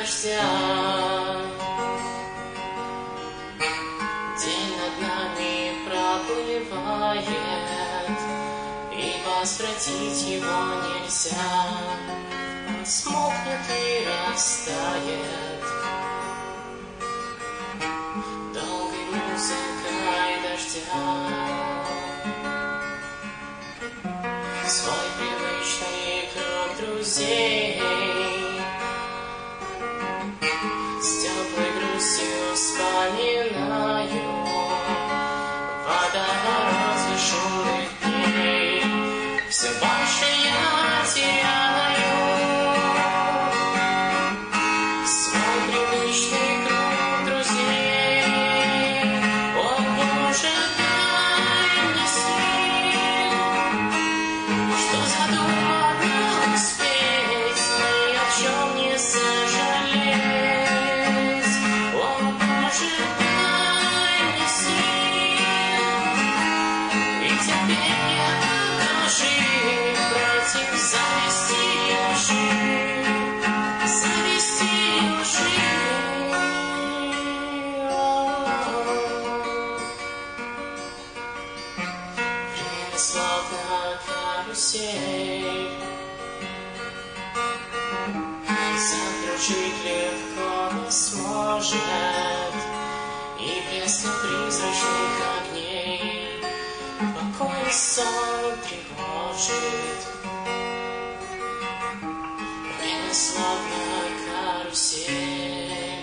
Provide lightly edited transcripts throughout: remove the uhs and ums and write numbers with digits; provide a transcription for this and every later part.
дождя. День над нами проплывает, и возвратить его нельзя. Он смолкнет и растает долгой музыкой дождя. Свой привычный круг друзей с теплой грустью вспоминаю водоворот шумных дней. Все больше я теряю свой привычный круг друзей. О, Боже, дай мне сил, что задумано успеть, ни о чем не сожалеть. О, Боже, дай мне сил и терпения души против зависти и лжи, зависти и лжи. Время словно карусель, закружить легко не сможет, и блеском призрачных огней покой сон тревожит. Время словно карусель,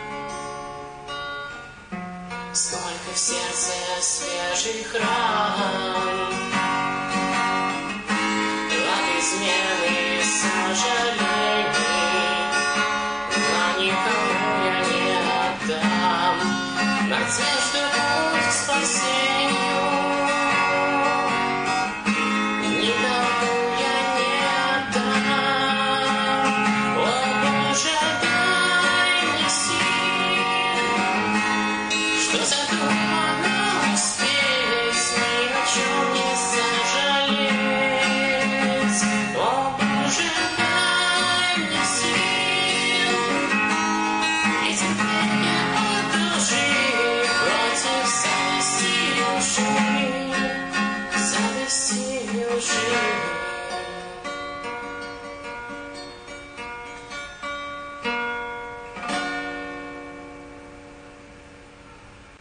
сколько в сердце свежих ран, от измены сожалений, но никому я не отдам.